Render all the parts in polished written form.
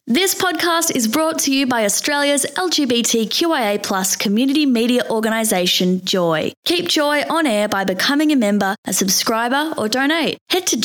This podcast is brought to you by Australia's LGBTQIA+ community media organisation, Joy. Keep Joy on air by becoming a member, a subscriber or donate. Head to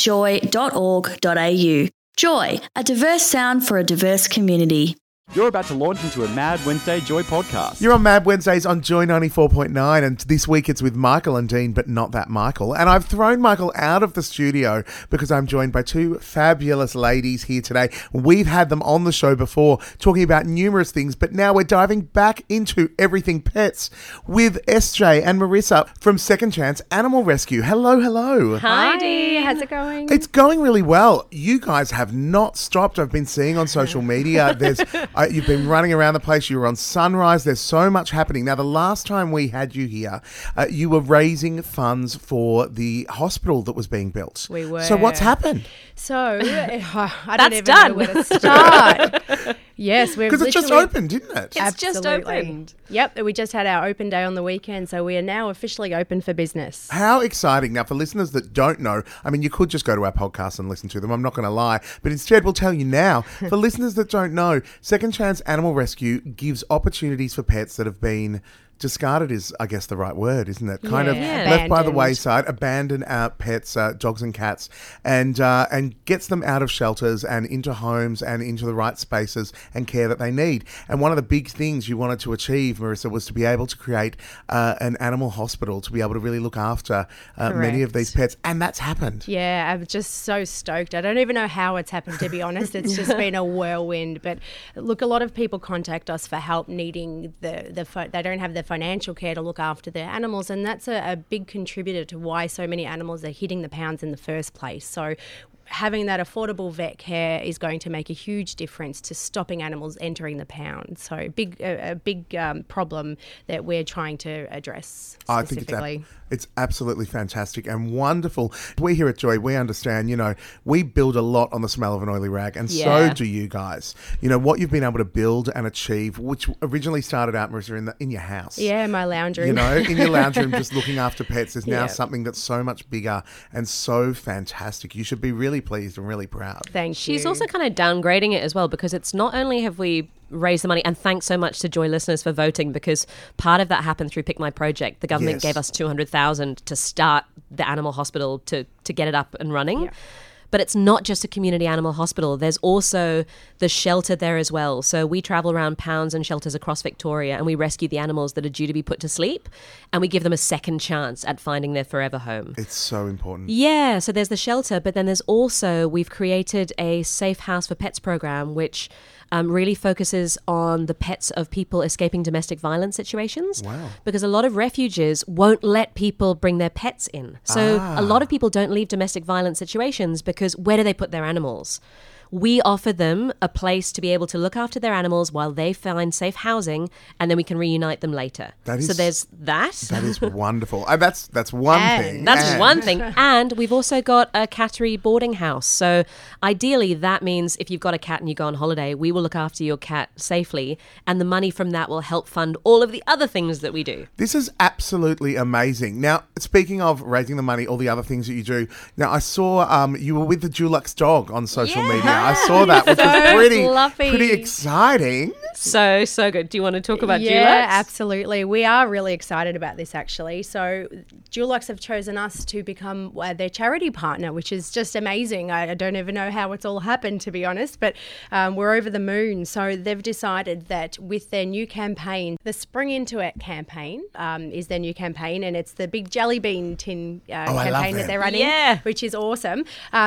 joy.org.au. Joy, a diverse sound for a diverse community. You're about to launch into a Mad Wednesday Joy podcast. You're on Mad Wednesdays on Joy 94.9, and this week it's with Michael and Dean, but not that Michael. And I've thrown Michael out of the studio because I'm joined by two fabulous ladies here today. We've had them on the show before talking about numerous things, but now we're diving back into everything pets with SJ and Marissa from Second Chance Animal Rescue. Hello, hello. Hi, Dee. How's it going? It's going really well. You guys have not stopped. I've been seeing on social media. You've been running around the place. You were on Sunrise. There's so much happening. Now, the last time we had you here, you were raising funds for the hospital that was being built. We were. So what's happened? So, I don't That's even done. know where to start. Yes, we've Because it just opened, didn't it? It's just opened. Yep, we just had our open day on the weekend, so we are now officially open for business. How exciting. Now, for listeners that don't know, I mean, you could just go to our podcast and listen to them. I'm not going to lie. But instead, we'll tell you now. For listeners that don't know, Second Chance Animal Rescue gives opportunities for pets that have been discarded is, I guess, the right word, isn't it? Kind of left by the wayside, abandoned pets, dogs and cats, and gets them out of shelters and into homes and into the right spaces and care that they need. And one of the big things you wanted to achieve, Marissa, was to be able to create an animal hospital to be able to really look after many of these pets. And that's happened. Yeah, I'm just so stoked. I don't even know how it's happened, to be honest. It's just been a whirlwind. But look, a lot of people contact us for help needing they don't have the financial care to look after their animals, and that's a big contributor to why so many animals are hitting the pounds in the first place. So having that affordable vet care is going to make a huge difference to stopping animals entering the pound. So a big problem that we're trying to address specifically. I think it's absolutely fantastic and wonderful. We here at Joy, we understand, we build a lot on the smell of an oily rag, and so do you guys. What you've been able to build and achieve, which originally started out, Marissa, in your house. Yeah, my lounge room. In your lounge room, just looking after pets is now something that's so much bigger and so fantastic. You should be really pleased and really proud. Thank you. She's also kind of downgrading it as well, because it's not only have we raised the money, and thanks so much to Joy listeners for voting, because part of that happened through Pick My Project. The government gave us $200,000 to start the animal hospital to get it up and running. Yeah. But it's not just a community animal hospital. There's also the shelter there as well. So we travel around pounds and shelters across Victoria, and we rescue the animals that are due to be put to sleep, and we give them a second chance at finding their forever home. It's so important. Yeah, so there's the shelter, but then there's also, we've created a Safe House for Pets program, which really focuses on the pets of people escaping domestic violence situations. Wow. Because a lot of refuges won't let people bring their pets in. So a lot of people don't leave domestic violence situations because where do they put their animals? We offer them a place to be able to look after their animals while they find safe housing, and then we can reunite them later. So there's that. That is wonderful. That's one thing. That's one thing. And we've also got a cattery boarding house. So ideally, that means if you've got a cat and you go on holiday, we will look after your cat safely, and the money from that will help fund all of the other things that we do. This is absolutely amazing. Now, speaking of raising the money, all the other things that you do, now I saw you were with the Dulux dog on social media. I saw that, which was pretty exciting. So good. Do you want to talk about Dulux? Yeah, absolutely. We are really excited about this, actually. So Dulux have chosen us to become their charity partner, which is just amazing. I don't even know how it's all happened, to be honest, but we're over the moon. So they've decided that with their new campaign, the Spring Into It campaign is their new campaign, and it's the big jelly bean tin campaign that they're running, which is awesome.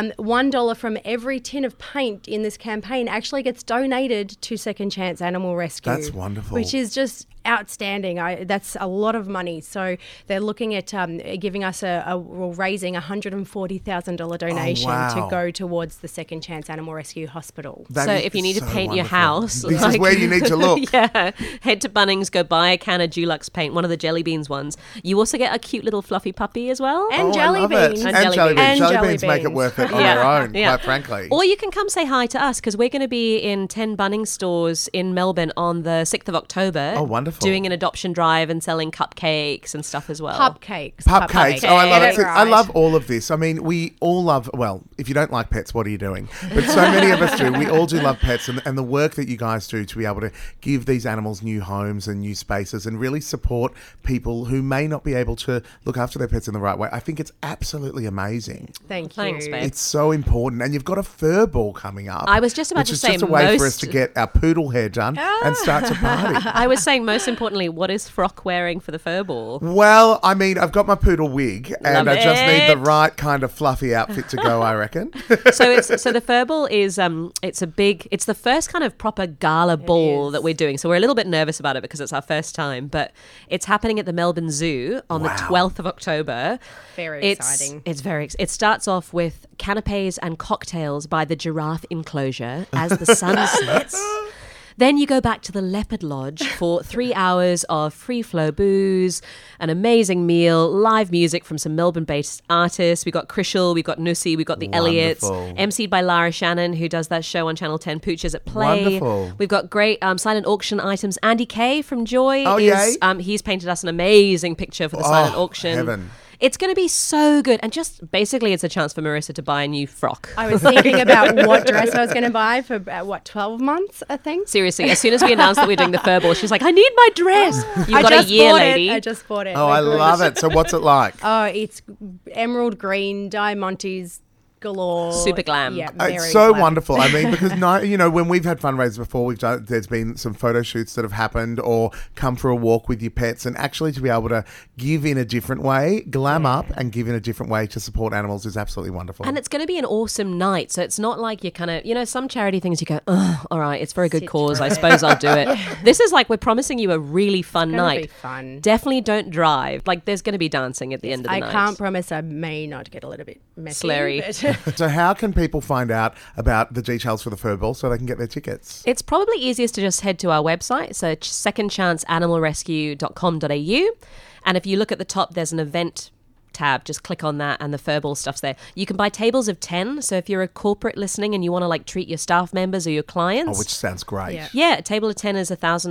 $1 from every tin of paint in this campaign actually gets donated to Second Chance Animal Rescue. That's wonderful. Which is just outstanding. That's a lot of money. So they're looking at giving us raising $140,000 donation to go towards the Second Chance Animal Rescue Hospital. So if you need to paint your house, this is where you need to look. Head to Bunnings, go buy a can of Dulux paint, one of the jelly beans ones. You also get a cute little fluffy puppy as well. And jelly beans. And jelly beans. Jelly beans make it worth it on their own, quite frankly. Or you can come say hi to us, because we're going to be in 10 Bunnings stores in Melbourne on the 6th of October. Oh, wonderful. doing an adoption drive and selling cupcakes and stuff as well. Pupcakes. Pupcakes. Oh, I love Get it. I right. love all of this. I mean, we all love, well, if you don't like pets, what are you doing? But so many of us do. We all do love pets, and the work that you guys do to be able to give these animals new homes and new spaces and really support people who may not be able to look after their pets in the right way. I think it's absolutely amazing. Thank you. Thanks, babe. It's so important. And you've got a fur ball coming up. I was just about which to is say just a way for us most- to get our poodle hair done and start to party. I was saying, most importantly, what is Frock wearing for the fur ball? Well, I mean, I've got my poodle wig, and Love I just need it. the right kind of fluffy outfit to go, I reckon. So the fur ball is it's the first kind of proper gala ball that we're doing. So we're a little bit nervous about it because it's our first time, but it's happening at the Melbourne Zoo on the 12th of October. Very exciting. It starts off with canapes and cocktails by the giraffe enclosure as the sun sets. Then you go back to the Leopard Lodge for 3 hours of free flow booze, an amazing meal, live music from some Melbourne-based artists. We've got Krishel, we've got Nusi, we've got the Elliots, Wonderful. emceed by Lara Shannon, who does that show on Channel 10, Pooches at Play. Wonderful. We've got great silent auction items. Andy Kay from Joy Oh, is yay. he's painted us an amazing picture for the silent auction. Heaven. It's going to be so good. And just basically it's a chance for Marissa to buy a new frock. I was thinking about what dress I was going to buy for, 12 months, I think? Seriously, as soon as we announced that we're doing the fur ball, she's like, I need my dress. You've I got a just year, bought lady. I just bought it. Oh, I love it. So what's it like? Oh, it's emerald green, diamantes galore. Super glam. Yeah, very It's so glam. wonderful. I mean, because when we've had fundraisers before, there's been some photo shoots that have happened, or come for a walk with your pets, and actually to be able to give in a different way, glam up, and give in a different way to support animals is absolutely wonderful. And it's going to be an awesome night. So it's not like you're kind of, some charity things you go, oh, all right, it's for a good Sit cause. I through suppose I'll do it. This is like, we're promising you a really fun gonna night. be fun. Definitely don't drive. Like, there's going to be dancing at the end of the I night. can't promise I may not get a little bit messy. Slurry. but- So how can people find out about the details for the fur ball so they can get their tickets? It's probably easiest to just head to our website, so secondchanceanimalrescue.com.au. And if you look at the top, there's an event tab. Just click on that and the fur ball stuff's there. You can buy tables of 10. So if you're a corporate listening and you want to treat your staff members or your clients. Oh, which sounds great. Yeah. Yeah, a table of 10 is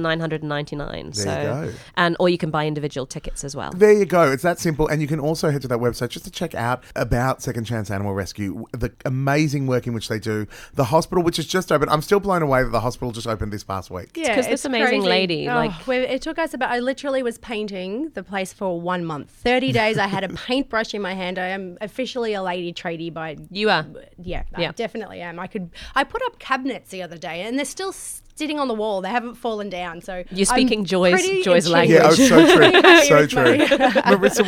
$1,999. There you go. Or you can buy individual tickets as well. There you go. It's that simple. And you can also head to that website just to check out about Second Chance Animal Rescue, the amazing work in which they do. The hospital, which is just open. I'm still blown away that the hospital just opened this past week. Yeah, 'cause this it's amazing crazy. lady, it took us I literally was painting the place for 1 month. 30 days I had a paintbrush in my hand. I am officially a lady tradie by... You are. Yeah, Yeah. I definitely am. I put up cabinets the other day and they're still sitting on the wall. They haven't fallen down. So You're speaking I'm Joy's pretty language. Yeah, oh, achieved. so true. so Here's true. my- Marissa,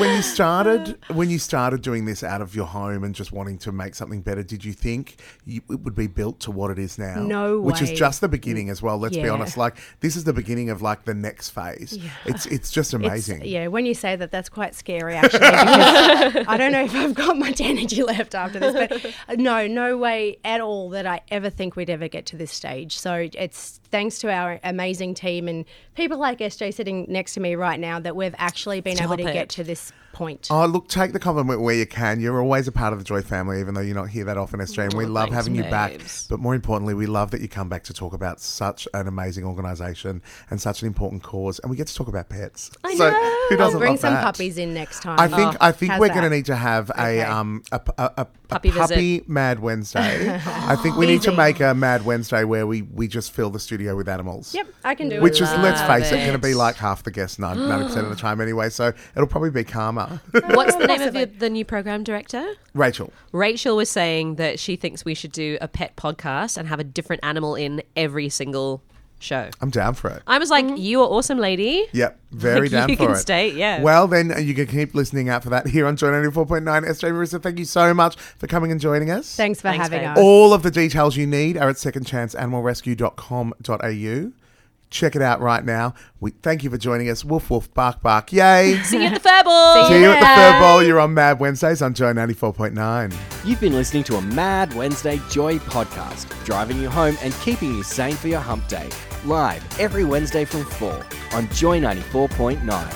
when you started doing this out of your home and just wanting to make something better, did you think it would be built to what it is now? No Which is way. just the beginning as well. Let's be Yeah. honest. This is the beginning of the next phase. Yeah. It's just amazing. Yeah, when you say that, that's quite scary actually. Because I don't know if I've got much energy left after this, but no way at all that I ever think we'd ever get to this stage. So it's thanks to our amazing team and people like SJ sitting next to me right now that we've actually been able Stop to it. get to this point. Oh, look, take the compliment where you can. You're always a part of the Joy family, even though you're not here that often, SJ, and we love thanks, having you back. babes. But more importantly, we love that you come back to talk about such an amazing organisation and such an important cause, and we get to talk about pets. I so know. who I'll doesn't bring love some that? puppies in next time. I think how's we're going to that? need to have Okay. a Puppy puppy visit. Mad Wednesday. I think we need to Easy. make a Mad Wednesday where we just fill the studio with animals. Yep, I can do Which it. is, let's Love face it, going to it. be like half the guests 90% of the time anyway. So it'll probably be calmer. What's the name of Possibly. the new program director? Rachel. Rachel was saying that she thinks we should do a pet podcast and have a different animal in every single show. I'm down for it. I was like, you are awesome, lady. Yep, very down You for can it. stay, yeah. Well, then you can keep listening out for that here on Joy 94.9. SJ Marissa, thank you so much for coming and joining us. Thanks for Thanks, having babe. us. All of the details you need are at secondchanceanimalrescue.com.au. Check it out right now. We thank you for joining us. Woof, woof, bark, bark. Yay. See you at the fur ball. See you at the Fur Bowl. You're on Mad Wednesdays on Joy 94.9. You've been listening to a Mad Wednesday Joy podcast, driving you home and keeping you sane for your hump day. Live every Wednesday from 4 on Joy 94.9.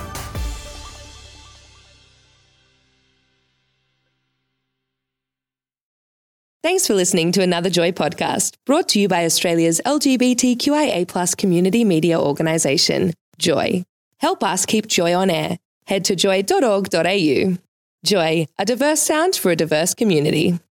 Thanks for listening to another Joy podcast, brought to you by Australia's LGBTQIA+ community media organisation, Joy. Help us keep Joy on air. Head to joy.org.au. Joy, a diverse sound for a diverse community.